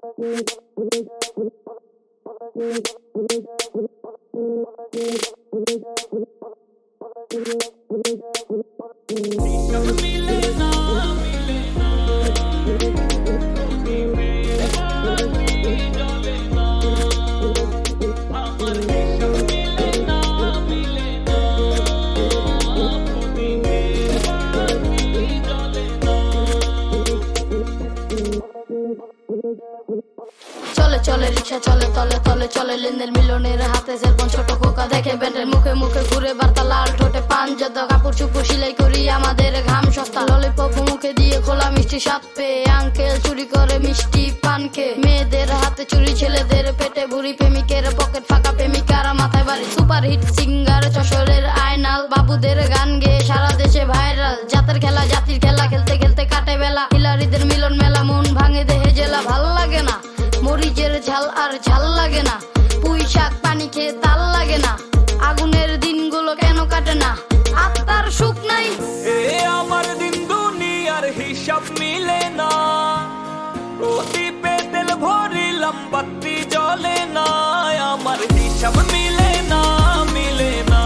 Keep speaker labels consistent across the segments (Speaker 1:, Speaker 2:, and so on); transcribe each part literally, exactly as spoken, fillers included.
Speaker 1: চলে চলে রিক্সা চলে তলে তলে চলে লেনদেন মিলনের হাতে সেলফোন ছোট খোকা দেখে ব্যান্ডের মুখে মুখে ঘুরে বার্তা লাল ঠোঁটে পান যত কাপড় চুপড় সিলাই করি আমাদের ঘাম সস্তা ললিপপ মুখে দিয়ে খোলা মিষ্টি স্বাদ পেয়ে আঙ্কেল চুরি করে মিষ্টি পান খেয়ে মেয়েদের হাতে চুরি ছেলেদের পেটে ভুরি প্রেমিকের পকেট ফাঁকা প্রেমিকারা মাথায় বাড়ি সুপার হিট সিঙ্গার যশোরের আয়নাল বাবুদের গান গেয়ে সারা দেশে ভাইরাল জাতের খেলা জাতির খেলা খেলতে খেলতে কাটে বেলা হিলারিদের মিলন মেলা মন ভাঙে দেহে জেলা ভাল লাগে না মরিচের ঝাল আর ঝাল লাগে না পুঁই শাক পানি খেয়ে তাল লাগে না আগুনের দিনগুলো কেন কাটে না আত্মার সুখ নাই
Speaker 2: এ আমার দিন দুনিয়ার হিসাব মিলে না প্রদীপে তেল ভরিলাম বাতি জ্বলে না আমার হিসাব মিলে না মিলে না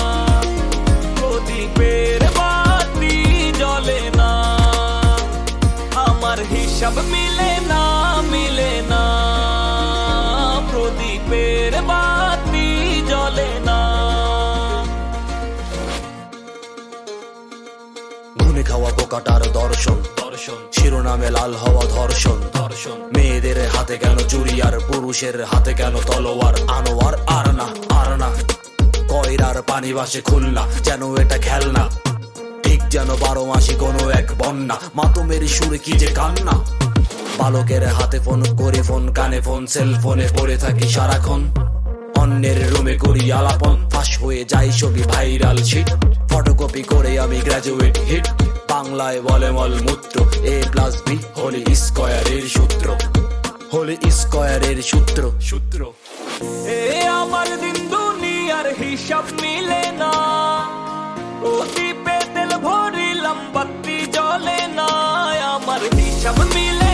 Speaker 2: প্রদীপের বাতি জ্বলে না আমার হিসাব মিলে না মিলে না প্রদীপের বাতি জ্বলে না
Speaker 3: ঘুমে খাওয়া বোকাটার দর্শন দর্শন শিরোনামে লাল হওয়া ধর্ষণ ধর্ষণ মেয়েদের হাতে কেন চুরি আর পুরুষের হাতে কেন তলোয়ার আনোয়ার আর না আর না কয়রার পানি বাসে খুলনা যেন এটা খেলনা ঠিক যেন বারো মাসি কোনো এক বন্যা মাতমের সুরে কি যে কান্না বালকের হাতে ফোন করে ফোন কানে ফোন সেল ফোনে পড়ে থাকি সারাক্ষণ অন্যের রুমে করি আলাপন ফাঁস হয়ে যাই ছবি ভাইরাল শিট ফটোকপি করে আমি গ্রাজুয়েট হিট বাংলায় বলে মল মূত্র এ প্লাস বি হলি স্কয়ারের সূত্র হলি স্কয়ারের সূত্র সূত্র
Speaker 2: এ আমার দিন দুনিয়ার হিসাব মিলে না প্রদীপে তেল ভরিলাম বাতি জ্বলে না আমার হিসাব মিলে